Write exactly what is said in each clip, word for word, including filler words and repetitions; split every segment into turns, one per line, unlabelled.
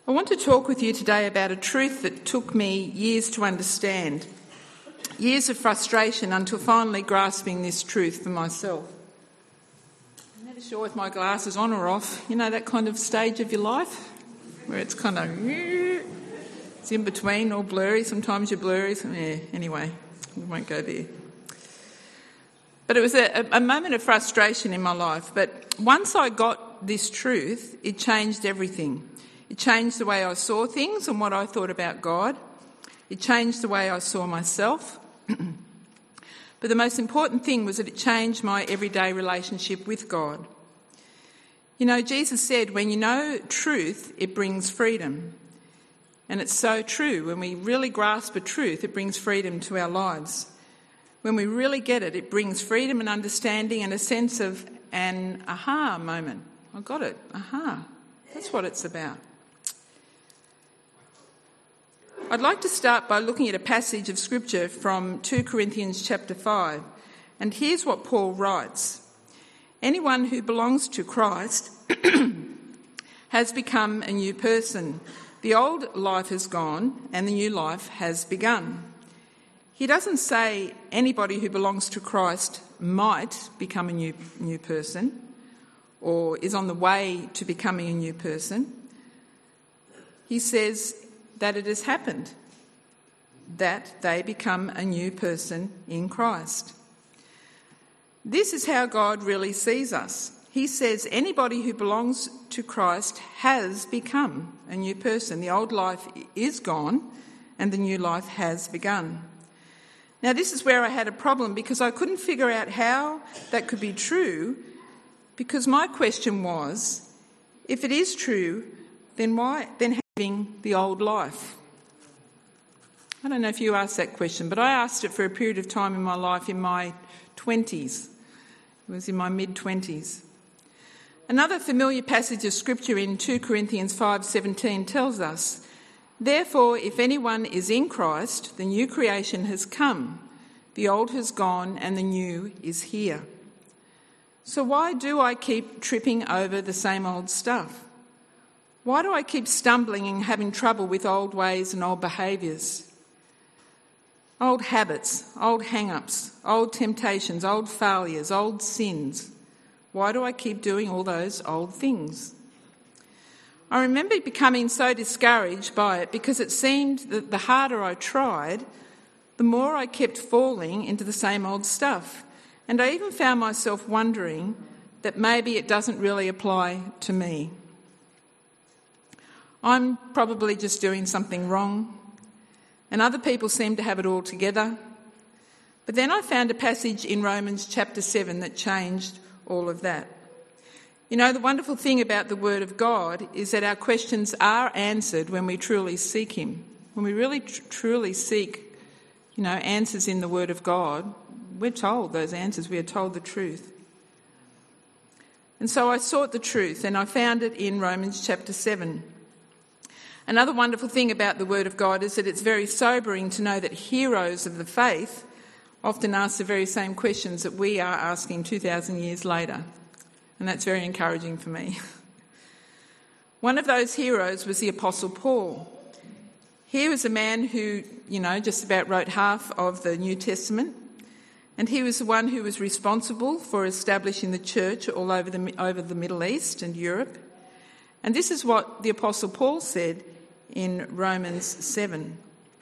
I want to talk with you today about a truth that took me years to understand, years of frustration until finally grasping this truth for myself. I'm never sure if my glass is on or off. You know that kind of stage of your life where it's kind of, it's in between, all blurry. Sometimes you're blurry. So, yeah, anyway, we won't go there. But it was a, a moment of frustration in my life. But once I got this truth, it changed everything. It changed the way I saw things and what I thought about God. It changed the way I saw myself. But the most important thing was that it changed my everyday relationship with God. You know, Jesus said, when you know truth, it brings freedom. And it's so true. When we really grasp a truth, it brings freedom to our lives. When we really get it, it brings freedom and understanding and a sense of an aha moment. I got it. Aha. That's what it's about. I'd like to start by looking at a passage of scripture from two Corinthians chapter five. And here's what Paul writes. Anyone who belongs to Christ has become a new person. The old life has gone and the new life has begun. He doesn't say anybody who belongs to Christ might become a new, new person or is on the way to becoming a new person. He says that it has happened, that they become a new person in Christ. This is how God really sees us. He says anybody who belongs to Christ has become a new person. The old life is gone and the new life has begun. Now, this is where I had a problem because I couldn't figure out how that could be true, because my question was, if it is true, then why then having the old life? I don't know if you asked that question, but I asked it for a period of time in my life in my twenties. It was in my mid-twenties. Another familiar passage of scripture in two Corinthians five seventeen tells us, therefore, if anyone is in Christ, the new creation has come. The old has gone and the new is here. So why do I keep tripping over the same old stuff? Why do I keep stumbling and having trouble with old ways and old behaviours? Old habits, old hang-ups, old temptations, old failures, old sins. Why do I keep doing all those old things? I remember becoming so discouraged by it because it seemed that the harder I tried, the more I kept falling into the same old stuff. And I even found myself wondering that maybe it doesn't really apply to me. I'm probably just doing something wrong, and other people seem to have it all together. But then I found a passage in Romans chapter seven that changed all of that. You know, the wonderful thing about the Word of God is that our questions are answered when we truly seek Him. When we really tr- truly seek, you know, answers in the Word of God, we're told those answers, we are told the truth. And so I sought the truth and I found it in Romans chapter seven. Another wonderful thing about the Word of God is that it's very sobering to know that heroes of the faith often ask the very same questions that we are asking two thousand years later. And that's very encouraging for me. One of those heroes was the Apostle Paul. He was a man who, you know, just about wrote half of the New Testament. And he was the one who was responsible for establishing the church all over the, over the Middle East and Europe. And this is what the Apostle Paul said in Romans seven.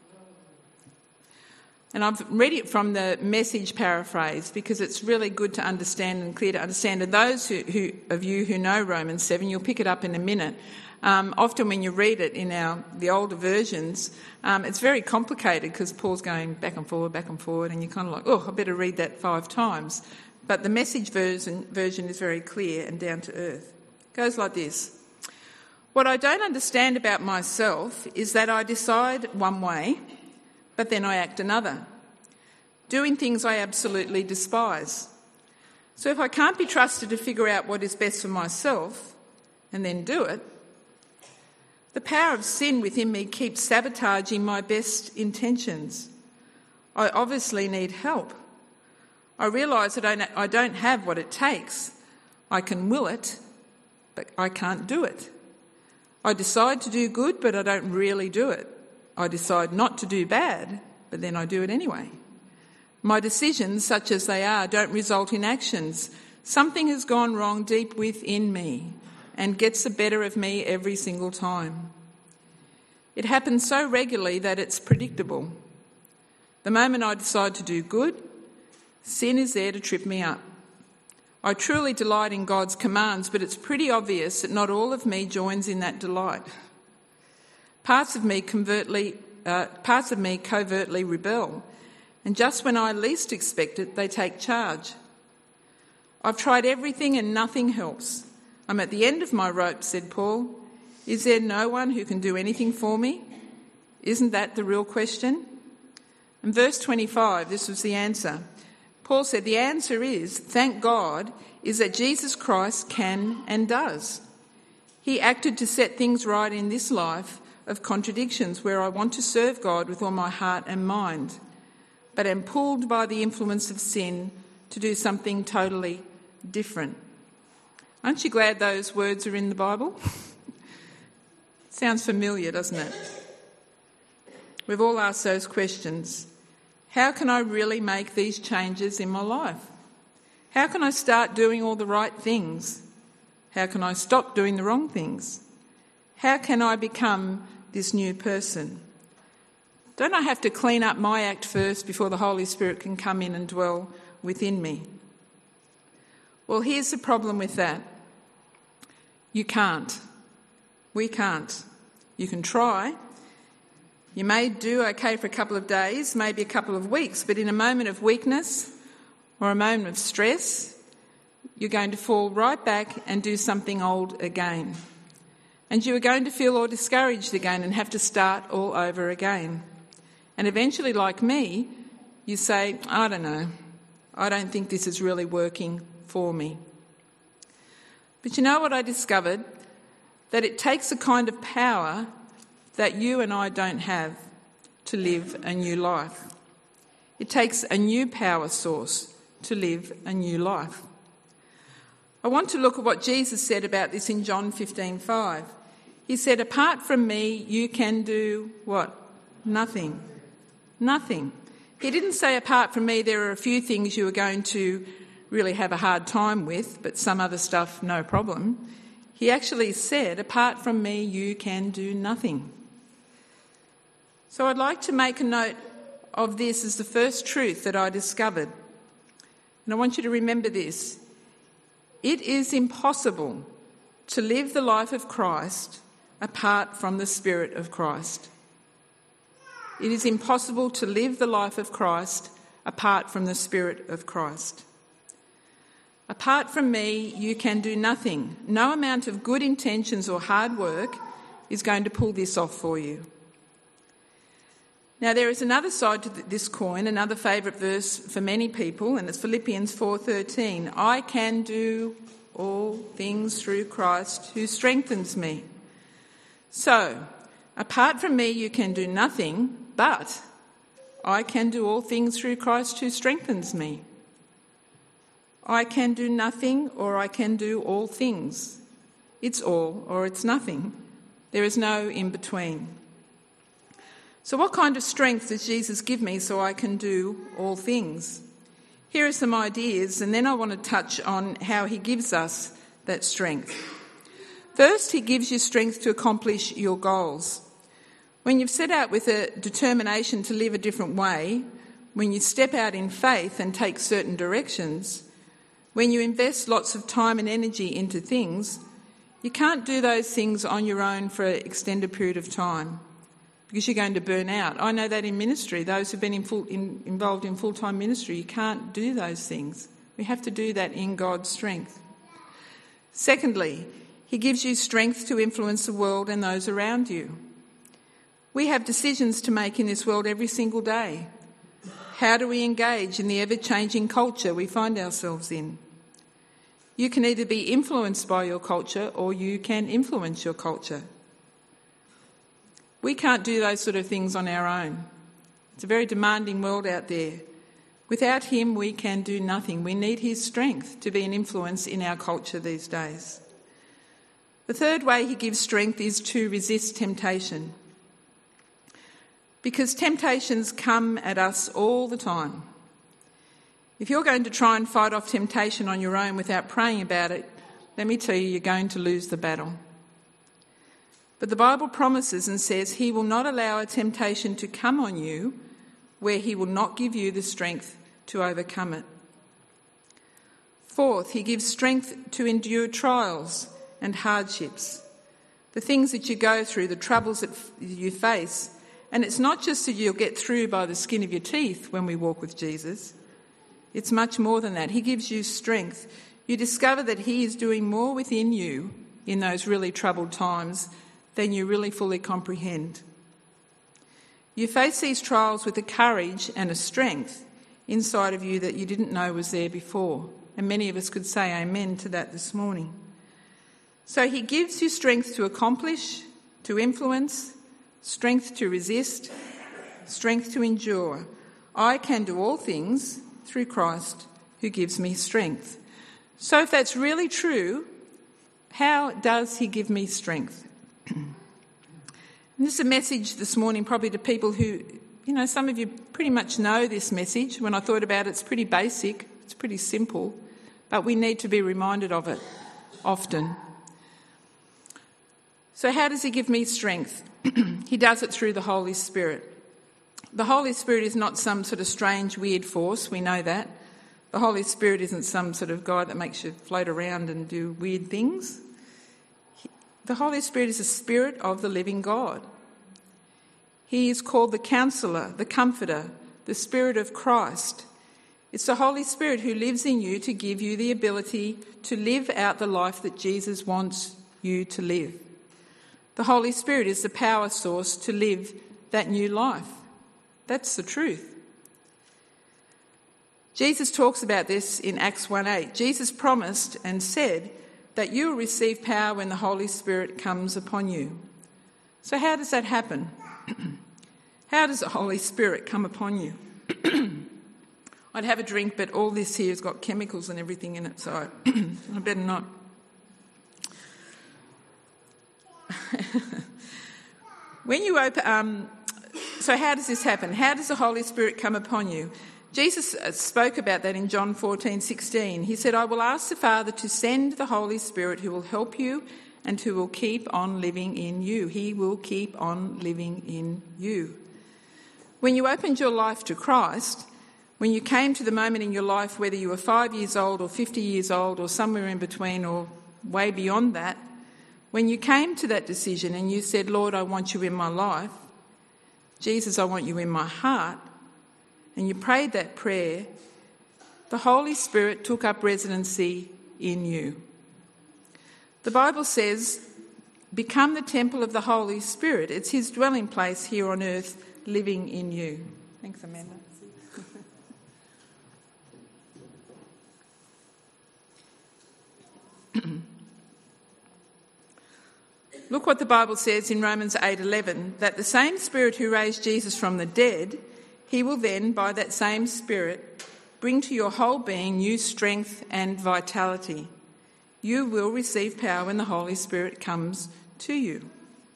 And I've read it from the Message paraphrase because it's really good to understand and clear to understand. And those who, who, of you who know Romans seven, you'll pick it up in a minute. Um, often when you read it in our the older versions, um, it's very complicated because Paul's going back and forward, back and forward, and you're kind of like, oh, I better read that five times. But the Message version, version is very clear and down to earth. It goes like this. What I don't understand about myself is that I decide one way, but then I act another, doing things I absolutely despise. So if I can't be trusted to figure out what is best for myself and then do it, the power of sin within me keeps sabotaging my best intentions. I obviously need help. I realise that I don't have what it takes. I can will it, but I can't do it. I decide to do good, but I don't really do it. I decide not to do bad, but then I do it anyway. My decisions, such as they are, don't result in actions. Something has gone wrong deep within me and gets the better of me every single time. It happens so regularly that it's predictable. The moment I decide to do good, sin is there to trip me up. I truly delight in God's commands, but it's pretty obvious that not all of me joins in that delight. Parts of me covertly, uh, parts of me covertly rebel, and just when I least expect it, they take charge. I've tried everything and nothing helps. I'm at the end of my rope, said Paul. Is there no one who can do anything for me? Isn't that the real question? In verse twenty-five, this was the answer. Paul said the answer is, thank God, is that Jesus Christ can and does. He acted to set things right in this life of contradictions where I want to serve God with all my heart and mind, but am pulled by the influence of sin to do something totally different. Aren't you glad those words are in the Bible? Sounds familiar, doesn't it? We've all asked those questions. How can I really make these changes in my life? How can I start doing all the right things? How can I stop doing the wrong things? How can I become this new person? Don't I have to clean up my act first before the Holy Spirit can come in and dwell within me? Well, here's the problem with that. You can't. We can't. You can try. You may do okay for a couple of days, maybe a couple of weeks, but in a moment of weakness or a moment of stress, you're going to fall right back and do something old again. And you are going to feel all discouraged again and have to start all over again. And eventually, like me, you say, I don't know, I don't think this is really working for me. But you know what I discovered? That it takes a kind of power that you and I don't have to live a new life. It takes a new power source to live a new life. I want to look at what Jesus said about this in John fifteen five. He said, apart from me, you can do what? Nothing. Nothing. He didn't say, apart from me, there are a few things you are going to really have a hard time with, but some other stuff, no problem. He actually said, apart from me, you can do nothing. So I'd like to make a note of this as the first truth that I discovered. And I want you to remember this. It is impossible to live the life of Christ apart from the Spirit of Christ. It is impossible to live the life of Christ apart from the Spirit of Christ. Apart from me, you can do nothing. No amount of good intentions or hard work is going to pull this off for you. Now, there is another side to this coin, another favourite verse for many people, and it's Philippians four thirteen. I can do all things through Christ who strengthens me. So, apart from me, you can do nothing, but I can do all things through Christ who strengthens me. I can do nothing or I can do all things. It's all or it's nothing. There is no in between. So what kind of strength does Jesus give me so I can do all things? Here are some ideas, and then I want to touch on how he gives us that strength. First, he gives you strength to accomplish your goals. When you've set out with a determination to live a different way, when you step out in faith and take certain directions, when you invest lots of time and energy into things, you can't do those things on your own for an extended period of time because you're going to burn out. I know that in ministry, those who've been in full, in, involved in full-time ministry, you can't do those things. We have to do that in God's strength. Secondly, he gives you strength to influence the world and those around you. We have decisions to make in this world every single day. How do we engage in the ever-changing culture we find ourselves in? You can either be influenced by your culture or you can influence your culture. We can't do those sort of things on our own. It's a very demanding world out there. Without him, we can do nothing. We need his strength to be an influence in our culture these days. The third way he gives strength is to resist temptation. Because temptations come at us all the time. If you're going to try and fight off temptation on your own without praying about it, let me tell you, you're going to lose the battle. But the Bible promises and says he will not allow a temptation to come on you where he will not give you the strength to overcome it. Fourth, he gives strength to endure trials and hardships, the things that you go through, the troubles that you face. And it's not just that you'll get through by the skin of your teeth when we walk with Jesus. It's much more than that. He gives you strength. You discover that he is doing more within you in those really troubled times than you really fully comprehend. You face these trials with a courage and a strength inside of you that you didn't know was there before. And many of us could say amen to that this morning. So he gives you strength to accomplish, to influence, strength to resist, strength to endure. I can do all things through Christ who gives me strength. So if that's really true, how does he give me strength? And this is a message this morning probably to people who, you know, some of you pretty much know this message. When I thought about it, it's pretty basic, it's pretty simple, but we need to be reminded of it often. So how does he give me strength? He does it through the Holy Spirit. The Holy Spirit is not some sort of strange, weird force, we know that. The Holy Spirit isn't some sort of guy that makes you float around and do weird things. The Holy Spirit is the Spirit of the living God. He is called the Counselor, the Comforter, the Spirit of Christ. It's the Holy Spirit who lives in you to give you the ability to live out the life that Jesus wants you to live. The Holy Spirit is the power source to live that new life. That's the truth. Jesus talks about this in Acts one eight. Jesus promised and said that you will receive power when the Holy Spirit comes upon you. So how does that happen? How does the Holy Spirit come upon you? I'd have a drink, but all this here has got chemicals and everything in it, so I better not. When you open, um, so how does this happen? How does the Holy Spirit come upon you? Jesus spoke about that in John fourteen sixteen. He said, I will ask the Father to send the Holy Spirit who will help you and who will keep on living in you. He will keep on living in you. When you opened your life to Christ, when you came to the moment in your life, whether you were five years old or fifty years old or somewhere in between or way beyond that, when you came to that decision and you said, Lord, I want you in my life, Jesus, I want you in my heart, and you prayed that prayer, the Holy Spirit took up residency in you. The Bible says, become the temple of the Holy Spirit. It's his dwelling place here on earth, living in you. Thanks, Amanda. Look what the Bible says in Romans eight eleven, that the same Spirit who raised Jesus from the dead, he will then, by that same Spirit, bring to your whole being new strength and vitality. You will receive power when the Holy Spirit comes to you.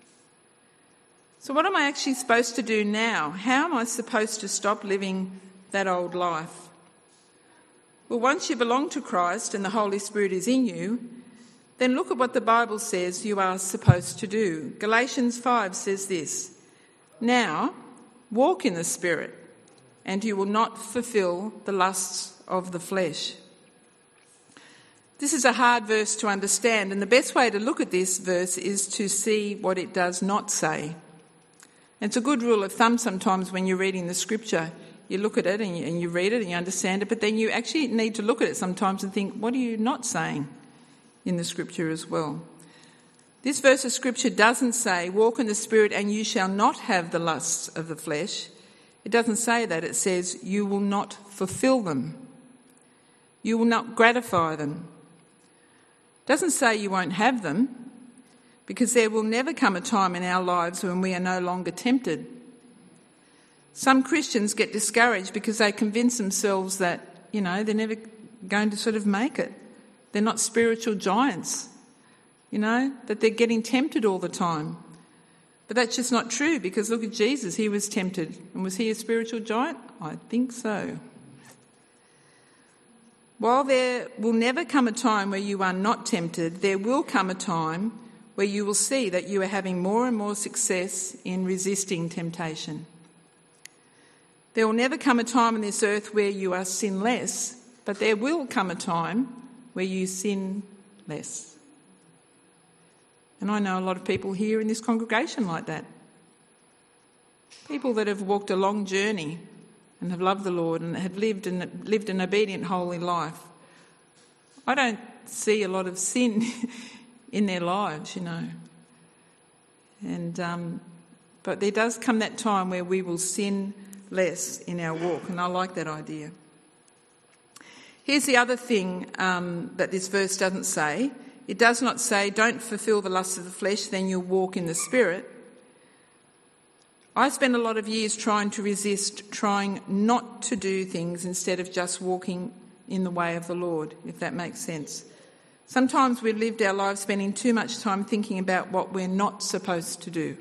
So what am I actually supposed to do now? How am I supposed to stop living that old life? Well, once you belong to Christ and the Holy Spirit is in you, then look at what the Bible says you are supposed to do. Galatians five says this, now walk in the Spirit, and you will not fulfil the lusts of the flesh. This is a hard verse to understand, and the best way to look at this verse is to see what it does not say. It's a good rule of thumb sometimes when you're reading the scripture. You look at it and you, and you read it and you understand it, but then you actually need to look at it sometimes and think, what are you not saying in the scripture as well? This verse of scripture doesn't say, walk in the Spirit and you shall not have the lusts of the flesh. It doesn't say that. It says you will not fulfill them. You will not gratify them. It doesn't say you won't have them, because there will never come a time in our lives when we are no longer tempted. Some Christians get discouraged because they convince themselves that, you know, they're never going to sort of make it. They're not spiritual giants. you know, that they're getting tempted all the time. But that's just not true, because look at Jesus. He was tempted. And was he a spiritual giant? I think so. While there will never come a time where you are not tempted, there will come a time where you will see that you are having more and more success in resisting temptation. There will never come a time on this earth where you are sinless, but there will come a time where you sin less. And I know a lot of people here in this congregation like that. People that have walked a long journey and have loved the Lord and have lived and lived an obedient, holy life. I don't see a lot of sin in their lives, you know. And um, but there does come that time where we will sin less in our walk, and I like that idea. Here's the other thing um, that this verse doesn't say. It does not say, don't fulfil the lusts of the flesh, then you'll walk in the Spirit. I spent a lot of years trying to resist, trying not to do things instead of just walking in the way of the Lord, if that makes sense. Sometimes we've lived our lives spending too much time thinking about what we're not supposed to do.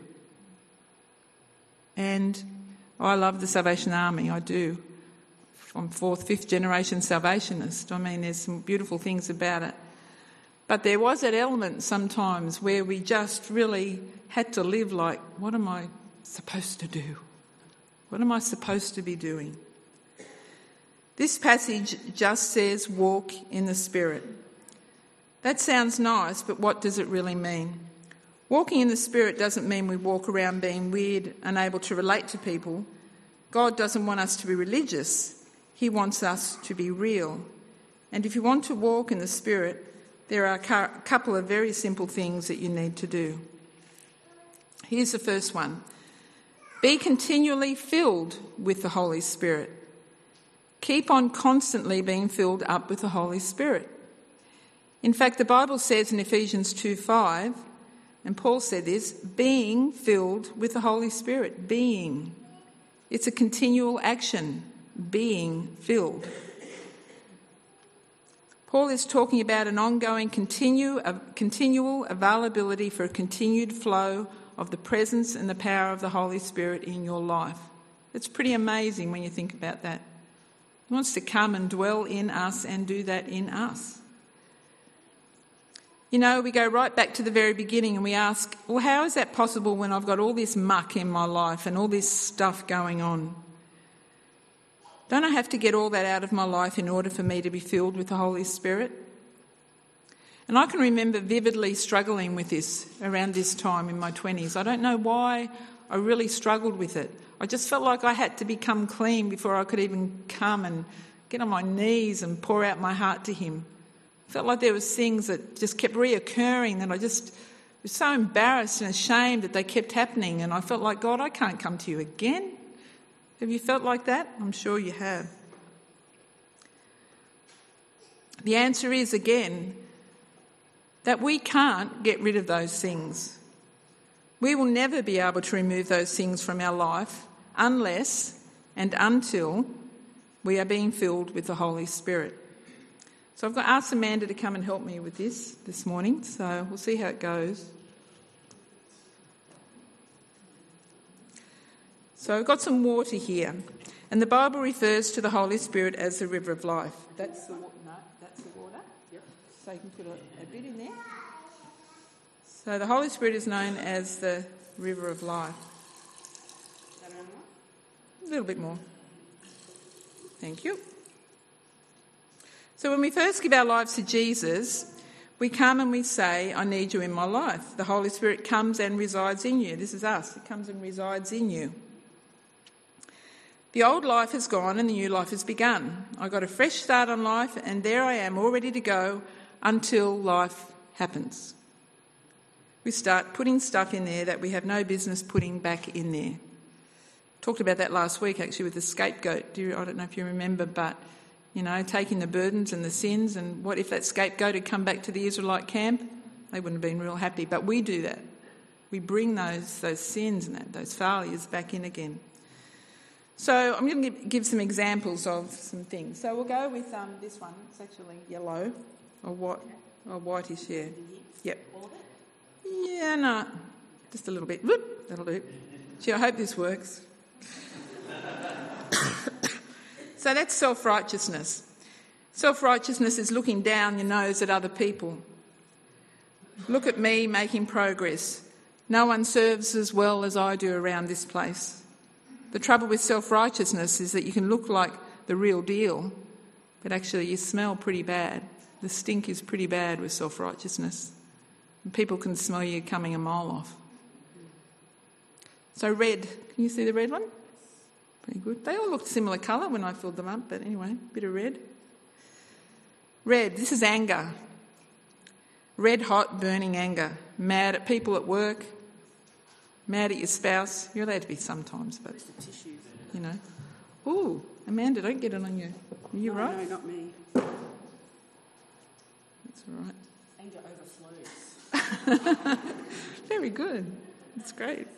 And I love the Salvation Army, I do. I'm fourth, fifth generation Salvationist. I mean, there's some beautiful things about it. But there was that element sometimes where we just really had to live like, what am I supposed to do? What am I supposed to be doing? This passage just says walk in the Spirit. That sounds nice, but what does it really mean? Walking in the Spirit doesn't mean we walk around being weird, unable to relate to people. God doesn't want us to be religious. He wants us to be real. And if you want to walk in the Spirit, there are a couple of very simple things that you need to do. Here's the first one. Be continually filled with the Holy Spirit. Keep on constantly being filled up with the Holy Spirit. In fact, the Bible says in Ephesians two five, and Paul said this, being filled with the Holy Spirit. Being. It's a continual action. Being filled. Paul is talking about an ongoing continue, a continual availability for a continued flow of the presence and the power of the Holy Spirit in your life. It's pretty amazing when you think about that. He wants to come and dwell in us and do that in us. You know, we go right back to the very beginning and we ask, well, how is that possible when I've got all this muck in my life and all this stuff going on? Don't I have to get all that out of my life in order for me to be filled with the Holy Spirit? And I can remember vividly struggling with this around this time in my twenties. I don't know why I really struggled with it. I just felt like I had to become clean before I could even come and get on my knees and pour out my heart to him. I felt like there was things that just kept reoccurring that I just was so embarrassed and ashamed that they kept happening. And I felt like, God, I can't come to you again. Have you felt like that? I'm sure you have. The answer is, again, that we can't get rid of those things. We will never be able to remove those things from our life unless and until we are being filled with the Holy Spirit. So I've got to ask Amanda to come and help me with this this morning, so we'll see how it goes. So I've got some water here, and the Bible refers to the Holy Spirit as the river of life. That's the water. No, that's the water. Yep. So you can put a, a bit in there. So the Holy Spirit is known as the river of life. A little bit more. Thank you. So when we first give our lives to Jesus, we come and we say, I need you in my life. The Holy Spirit comes and resides in you. This is us. It comes and resides in you. The old life has gone and the new life has begun. I got a fresh start on life and there I am, all ready to go until life happens. We start putting stuff in there that we have no business putting back in there. Talked about that last week actually with the scapegoat. Do you, I don't know if you remember, but, you know, taking the burdens and the sins, and what if that scapegoat had come back to the Israelite camp? They wouldn't have been real happy, but we do that. We bring those, those sins and that, those failures back in again. So I'm going to give some examples of some things. So we'll go with um, this one. It's actually yellow or what? Oh, whitish, yeah. Yep. Yeah, no. Just a little bit. Whoop, that'll do. Gee, I hope this works. So that's self-righteousness. Self-righteousness is looking down your nose at other people. Look at me making progress. No one serves as well as I do around this place. The trouble with self-righteousness is that you can look like the real deal, but actually you smell pretty bad. The stink is pretty bad with self-righteousness. And people can smell you coming a mile off. So red, can you see the red one? Pretty good. They all looked similar colour when I filled them up, but anyway, a bit of red. Red, this is anger. Red hot, burning anger. Mad at people at work. Mad at your spouse. You're allowed to be sometimes, but, you know. Ooh, Amanda, don't get it on you. Are you
no,
right?
No, not me.
That's all right.
Anger overflows.
Very good. That's great.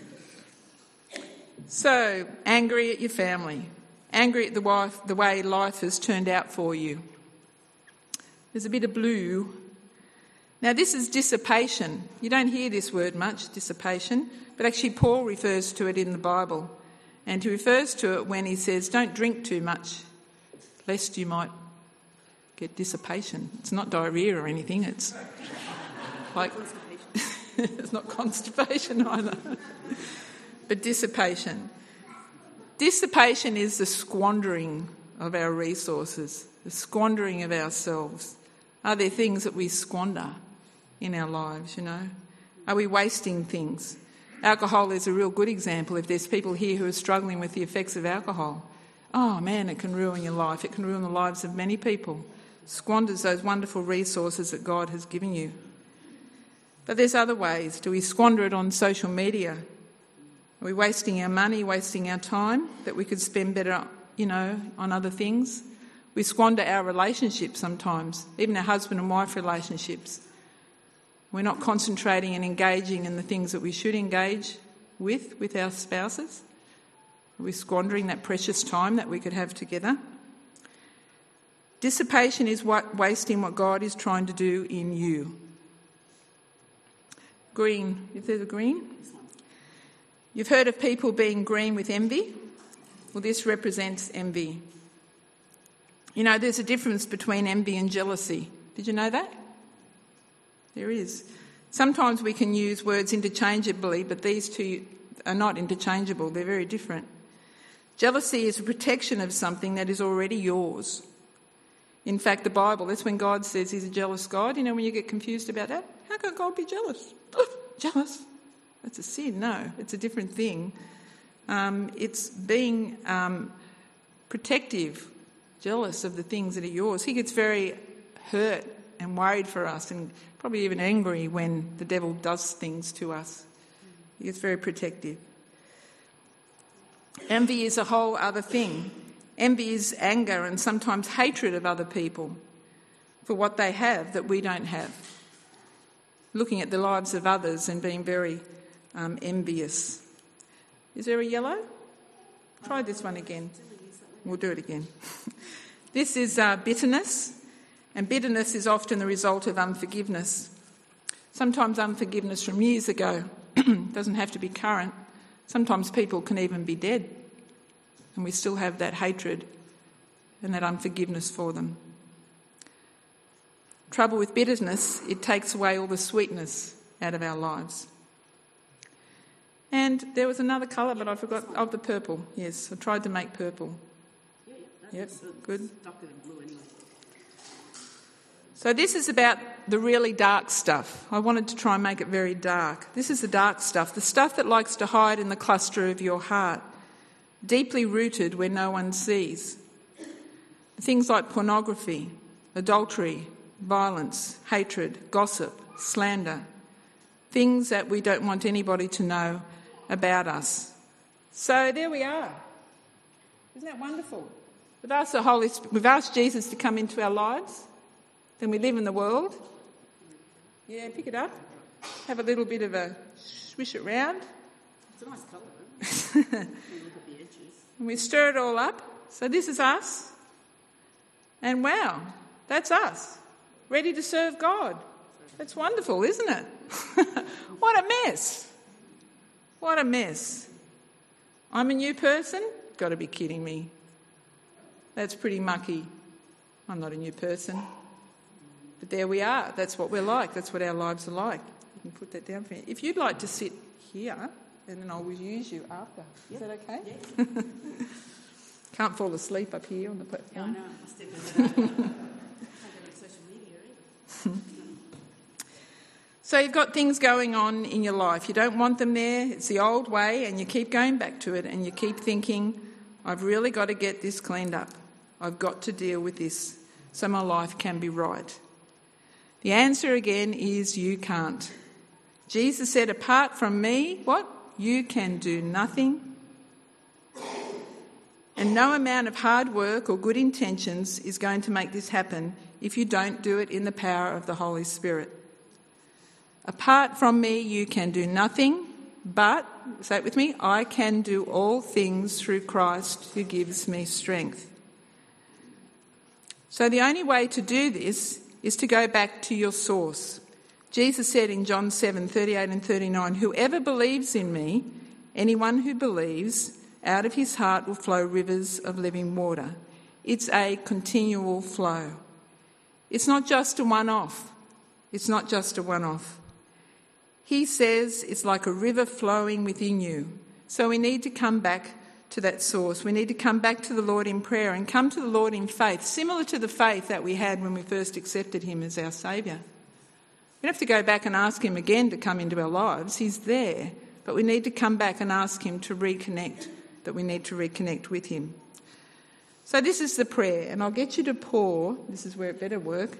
So, angry at your family. Angry at the, wife, the way life has turned out for you. There's a bit of blue. Now, this is dissipation. You don't hear this word much, dissipation, but actually Paul refers to it in the Bible. And he refers to it when he says, don't drink too much, lest you might get dissipation. It's not diarrhoea or anything, it's like... It's not constipation either. But dissipation. Dissipation is the squandering of our resources, the squandering of ourselves. Are there things that we squander in our lives, you know? Are we wasting things? Alcohol is a real good example. If there's people here who are struggling with the effects of alcohol, oh man, it can ruin your life. It can ruin the lives of many people. Squanders those wonderful resources that God has given you. But there's other ways. Do we squander it on social media? Are we wasting our money, wasting our time that we could spend better, you know, on other things? We squander our relationships sometimes, even our husband and wife relationships. We're not concentrating and engaging in the things that we should engage with, with our spouses. Are we squandering that precious time that we could have together? Dissipation is what, wasting what God is trying to do in you. Green. Is there the green? You've heard of people being green with envy? Well, this represents envy. You know, there's a difference between envy and jealousy. Did you know that? There is. Sometimes we can use words interchangeably, but these two are not interchangeable. They're very different. Jealousy is a protection of something that is already yours. In fact, the Bible, that's when God says he's a jealous God. You know, when you get confused about that, how can God be jealous? Jealous? That's a sin. No, it's a different thing. Um, it's being um, protective, jealous of the things that are yours. He gets very hurt and worried for us and probably even angry when the devil does things to us. He gets very protective. Envy is a whole other thing. Envy is anger and sometimes hatred of other people for what they have that we don't have. Looking at the lives of others and being very um, envious. Is there a yellow? Try this one again. We'll do it again. This is uh, bitterness, and bitterness is often the result of unforgiveness. Sometimes unforgiveness from years ago. Doesn't have to be current. Sometimes people can even be dead, and we still have that hatred and that unforgiveness for them. Trouble with bitterness, it takes away all the sweetness out of our lives. And there was another colour, but I forgot. Oh, the purple. Yes, I tried to make purple.
Yeah, yeah.
Yep, good.
Darker than blue anyway.
So this is about the really dark stuff. I wanted to try and make it very dark. This is the dark stuff, the stuff that likes to hide in the cluster of your heart, deeply rooted where no one sees. Things like pornography, adultery, violence, hatred, gossip, slander, things that we don't want anybody to know about us. So there we are. Isn't that wonderful? We've asked the Holy Spirit, we've asked Jesus to come into our lives. Then we live in the world. Yeah, pick it up. Have a little bit of a swish it round.
It's a nice colour, though. You look at the edges.
And we stir it all up. So this is us. And wow, that's us. ready to serve God. That's wonderful, isn't it? What a mess. What a mess. I'm a new person? Got to be kidding me. That's pretty mucky. I'm not a new person. But there we are. That's what we're like. That's what our lives are like. You can put that down for me. If you'd like to sit here, and then I will use you after. Is that okay?
Yes.
Can't fall asleep up here on the
Yeah, I
platform.
know. I step into that. I can't go to social media either.
So you've got things going on in your life. You don't want them there. It's the old way, and you keep going back to it, and you keep thinking, I've really got to get this cleaned up. I've got to deal with this so my life can be right. The answer again is you can't. Jesus said, apart from me, what? You can do nothing. And no amount of hard work or good intentions is going to make this happen if you don't do it in the power of the Holy Spirit. Apart from me, you can do nothing, but, say it with me, I can do all things through Christ who gives me strength. So the only way to do this is to go back to your source. Jesus said in John seven, thirty-eight and thirty-nine, whoever believes in me, anyone who believes, out of his heart will flow rivers of living water. It's a continual flow. It's not just a one-off. It's not just a one-off. He says it's like a river flowing within you. So we need to come back to that source. We need to come back to the Lord in prayer and come to the Lord in faith, similar to the faith that we had when we first accepted him as our Saviour. We don't have to go back and ask him again to come into our lives. He's there. But we need to come back and ask him to reconnect, that we need to reconnect with him. So this is the prayer, and I'll get you to pour. This is where it better work.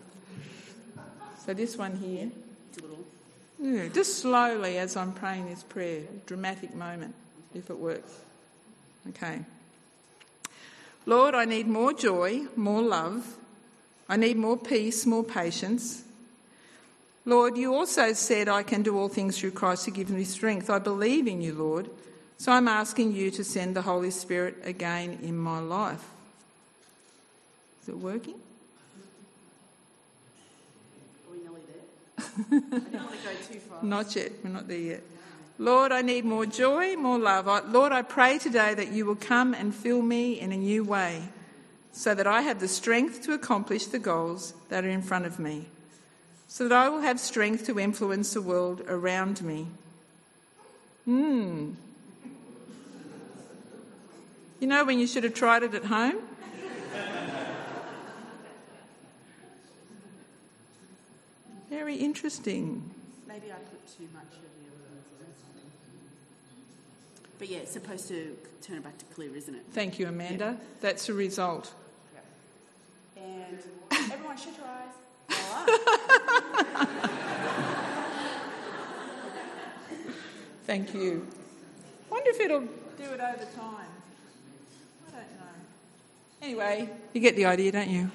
So this one here. Yeah, just slowly as I'm praying this prayer. Dramatic moment, if it works. Okay. Lord, I need more joy, more love. I need more peace, more patience. Lord, you also said I can do all things through Christ who gives me strength. I believe in you, Lord. So I'm asking you to send the Holy Spirit again in my life. Is it working?
Are we nearly there? I don't want to go too far.
Not yet. We're not there yet. Lord, I need more joy, more love. I, Lord, I pray today that you will come and fill me in a new way so that I have the strength to accomplish the goals that are in front of me, so that I will have strength to influence the world around me. Hmm. You know when you should have tried it at home? Very interesting.
Maybe I put too much of the other ones in or something. But yeah, it's supposed to turn it back to clear, isn't it?
Thank you, Amanda.
Yeah.
That's the result.
Yeah. And everyone shut your eyes. Voila.
Thank you. Wonder if it'll do it over time. I don't know. Anyway, you get the idea, don't you?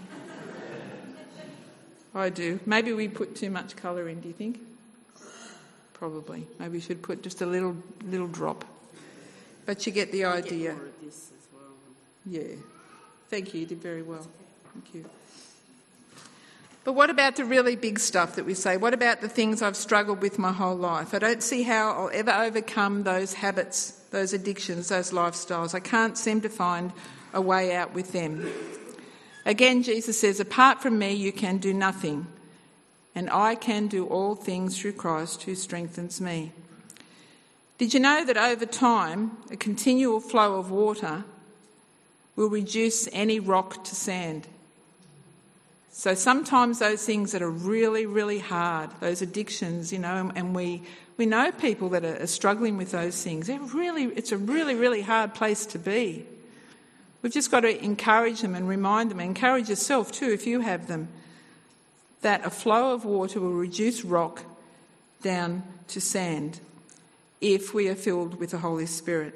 I do. Maybe we put too much colour in, do you think? Probably. Maybe we should put just a little little drop. But you get the idea.
Get more of this as well.
Yeah. Thank you. You did very well. Thank you. But what about the really big stuff that we say? What about the things I've struggled with my whole life? I don't see how I'll ever overcome those habits, those addictions, those lifestyles. I can't seem to find a way out with them. Again, Jesus says, apart from me, you can do nothing, and I can do all things through Christ who strengthens me. Did you know that over time, a continual flow of water will reduce any rock to sand? So sometimes those things that are really, really hard, those addictions, you know, and we, we know people that are struggling with those things. They're really, it's a really, really hard place to be. We've just got to encourage them and remind them, and encourage yourself too if you have them, that a flow of water will reduce rock down to sand if we are filled with the Holy Spirit.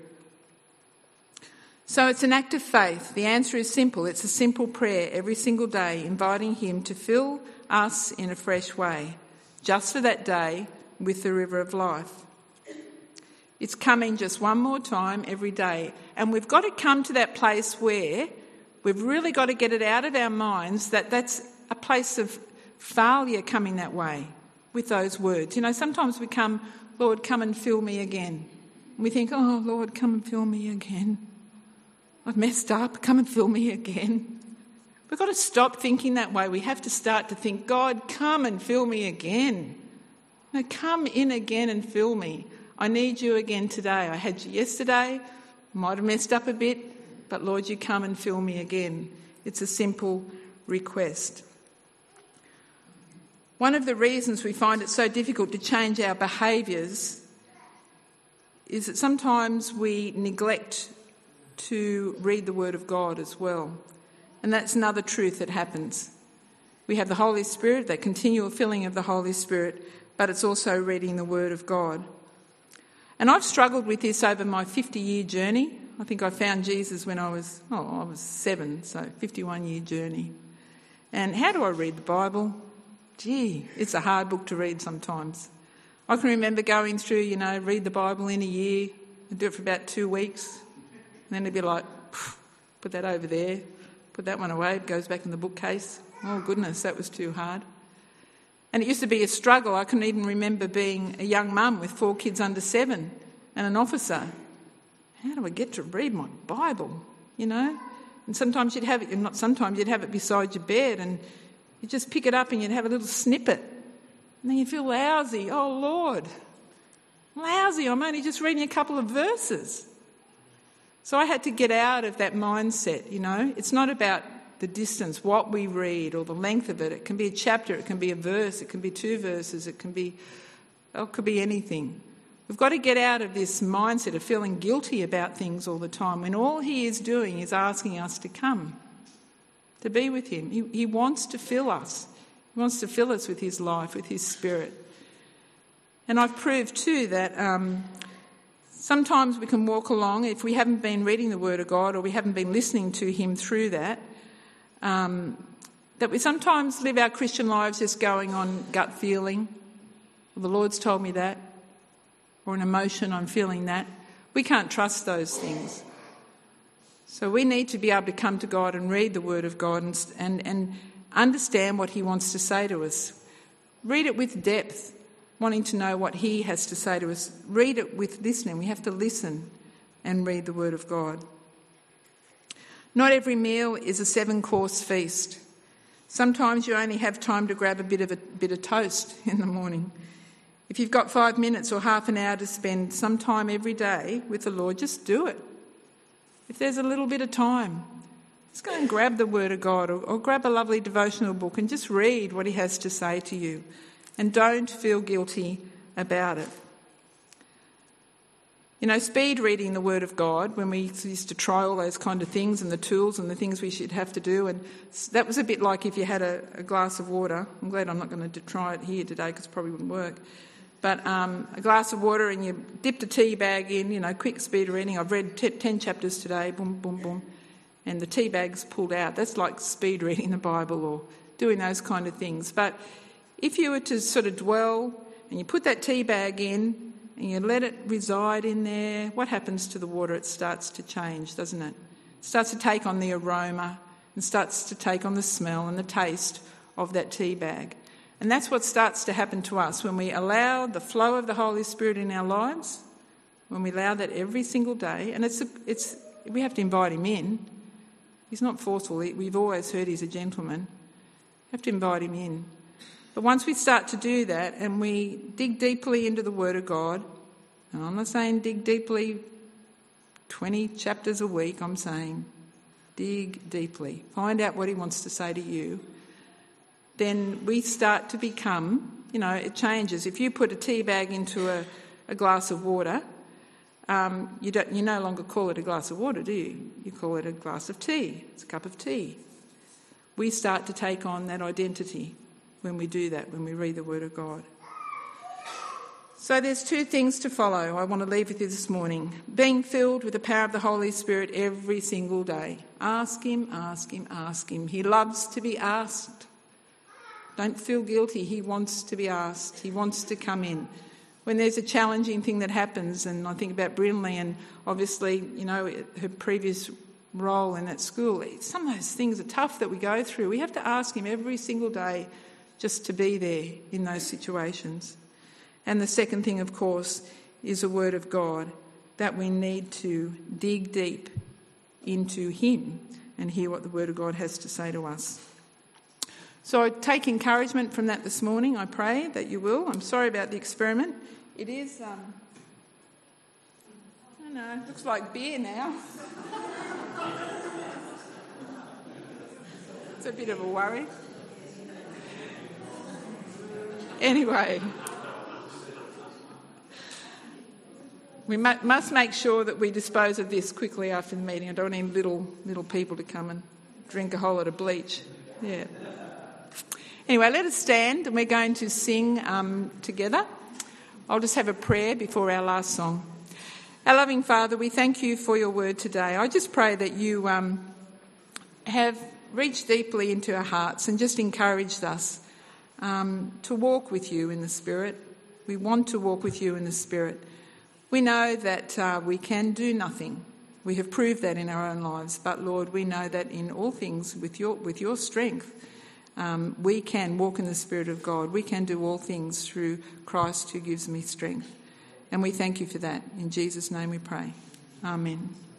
So it's an act of faith. The answer is simple. It's a simple prayer every single day, inviting him to fill us in a fresh way, just for that day, with the river of life. It's coming just one more time every day. And we've got to come to that place where we've really got to get it out of our minds that that's a place of failure coming that way with those words. You know, sometimes we come, Lord, come and fill me again. And we think, oh, Lord, come and fill me again. I've messed up, come and fill me again. We've got to stop thinking that way. We have to start to think, God, come and fill me again. No, come in again and fill me. I need you again today. I had you yesterday, might have messed up a bit, but Lord, you come and fill me again. It's a simple request. One of the reasons we find it so difficult to change our behaviours is that sometimes we neglect to read the Word of God as well. And that's another truth that happens. We have the Holy Spirit, that continual filling of the Holy Spirit, but it's also reading the Word of God. And I've struggled with this over my fifty-year journey. I think I found Jesus when I was, oh, I was seven, so fifty-one-year journey. And how do I read the Bible? Gee, it's a hard book to read sometimes. I can remember going through, you know, read the Bible in a year, and do it for about two weeks, and then it'd be like, put that over there. Put that one away, it goes back in the bookcase. Oh goodness, that was too hard. And it used to be a struggle. I can even remember being a young mum with four kids under seven and an officer. How do I get to read my Bible, you know? And sometimes you'd have it, not sometimes, you'd have it beside your bed and you'd just pick it up and you'd have a little snippet. And then you'd feel lousy. Oh Lord, lousy, I'm only just reading a couple of verses. So I had to get out of that mindset, you know. It's not about the distance, what we read or the length of it. It can be a chapter, it can be a verse, it can be two verses, it can be, oh, it could be anything. We've got to get out of this mindset of feeling guilty about things all the time when all he is doing is asking us to come, to be with him. He, he wants to fill us. He wants to fill us with his life, with his spirit. And I've proved too that... Um, Sometimes we can walk along, if we haven't been reading the Word of God or we haven't been listening to him through that, um, that we sometimes live our Christian lives just going on gut feeling. Well, the Lord's told me that, or an emotion, I'm feeling that. We can't trust those things. So we need to be able to come to God and read the Word of God and, and, and understand what he wants to say to us. Read it with depth, wanting to know what he has to say to us. Read it with listening. We have to listen and read the Word of God. Not every meal is a seven-course feast. Sometimes you only have time to grab a bit of a bit of toast in the morning. If you've got five minutes or half an hour to spend some time every day with the Lord, just do it. If there's a little bit of time, just go and grab the Word of God or, or grab a lovely devotional book and just read what he has to say to you. And don't feel guilty about it. You know, speed reading the Word of God, when we used to try all those kind of things and the tools and the things we should have to do, and that was a bit like if you had a, a glass of water. I'm glad I'm not going to try it here today because it probably wouldn't work. But um, a glass of water and you dipped a tea bag in, you know, quick speed reading. I've read t- ten chapters today, boom, boom, boom, and the tea bag's pulled out. That's like speed reading the Bible or doing those kind of things. But if you were to sort of dwell and you put that tea bag in and you let it reside in there, what happens to the water? It starts to change, doesn't it? It starts to take on the aroma and starts to take on the smell and the taste of that tea bag. And that's what starts to happen to us when we allow the flow of the Holy Spirit in our lives, when we allow that every single day. And it's a, it's we have to invite him in. He's not forceful. We've always heard he's a gentleman. We have to invite him in. But once we start to do that and we dig deeply into the Word of God, and I'm not saying dig deeply twenty chapters a week, I'm saying dig deeply. Find out what he wants to say to you. Then we start to become, you know, it changes. If you put a tea bag into a, a glass of water, um, you, don't, you no longer call it a glass of water, do you? You call it a glass of tea. It's a cup of tea. We start to take on that identity when we do that, when we read the Word of God. So there's two things to follow I want to leave with you this morning. Being filled with the power of the Holy Spirit every single day. Ask him, ask him, ask him. He loves to be asked. Don't feel guilty. He wants to be asked. He wants to come in. When there's a challenging thing that happens, and I think about Brinley and obviously, you know, her previous role in that school, some of those things are tough that we go through. We have to ask him every single day just to be there in those situations. And the second thing, of course, is a word of God, that we need to dig deep into him and hear what the word of God has to say to us. So I take encouragement from that this morning. I pray that you will. I'm sorry about the experiment. It is, um, I don't know, it looks like beer now. It's a bit of a worry. Anyway, we must make sure that we dispose of this quickly after the meeting. I don't want any little little people to come and drink a whole lot of bleach. Yeah. Anyway, let us stand and we're going to sing um, together. I'll just have a prayer before our last song. Our loving Father, we thank you for your word today. I just pray that you um, have reached deeply into our hearts and just encouraged us um, to walk with you in the Spirit. We want to walk with you in the Spirit. We know that uh, we can do nothing. We have proved that in our own lives. But Lord, we know that in all things, with your with your strength, um, we can walk in the Spirit of God. We can do all things through Christ who gives me strength. And we thank you for that. In Jesus' name we pray. Amen.